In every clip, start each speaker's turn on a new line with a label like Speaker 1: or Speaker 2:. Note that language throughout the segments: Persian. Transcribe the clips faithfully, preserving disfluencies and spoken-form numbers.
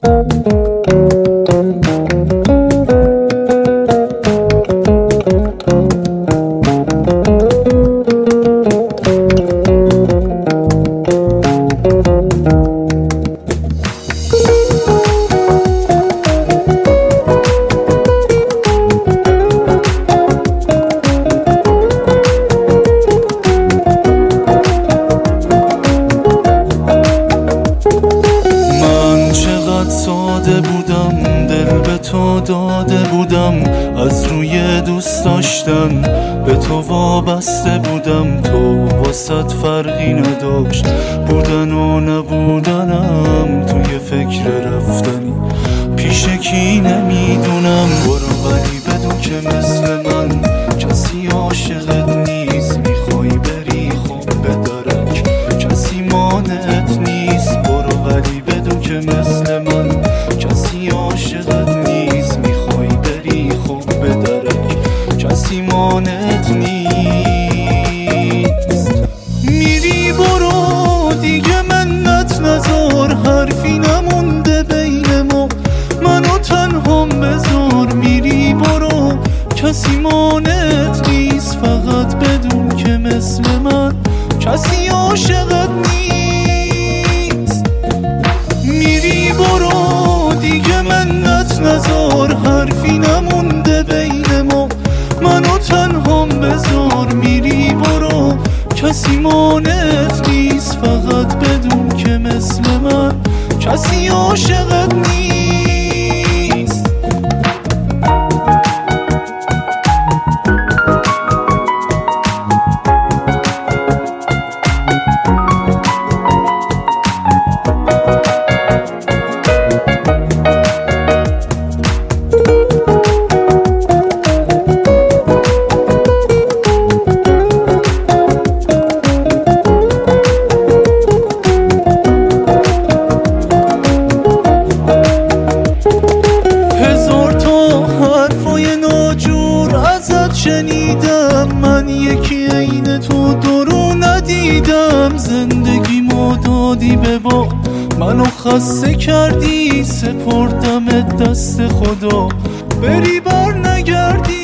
Speaker 1: ساده بودم، دل به تو داده بودم، از روی دوست داشتن به تو وابسته بودم. تو واسط فرقی نداشت بودن و نبودنم، توی فکر رفتنی پیش کی نمیدونم. برو ولی بدون که مثل من کسی عاشقت نیست، میخوای بری خوب به درک کسی مانعت نیست. برو ولی بدون که مثل من کسی عاشقت نیست، میخوای بری خوب به درک کسی مانعت نیست. میری برو دیگه منت نذار، حرفی نمونده بین ما، منو تنهام بذار. میری برو کسی مانعت نیست، فقط بدون که مثل من کسی عاشقت نیست. میری برو دیگه منت نذار، حرفی نمونده بین ما، منو تنهام بذار. میری برو کسی مانعت نیست، فقط بدون که مثل من کسی عاشقت نیست. شنیدم من یکی عین تو درو ندیدم، زندگیمو دادی به با منو خسته کردی، سپردمت دست خدا بری بر نگردی.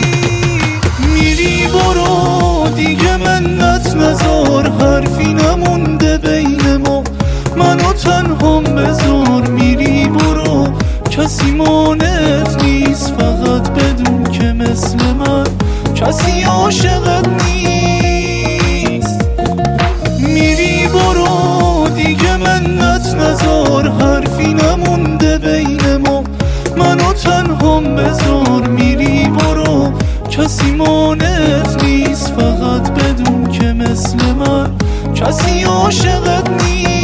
Speaker 1: میری برو دیگه منت نذار، حرفی نمونده بین ما، منو تنهام بذار. میری برو کسی مانعت نیست، فقط بدون که مثل من کسی عاشقت نیست. میری برو دیگه منت نذار، حرفی نمونده بین ما، منو تنهام بذار. میری برو کسی مانعت نیست، فقط بدون که مثل من کسی عاشقت نیست.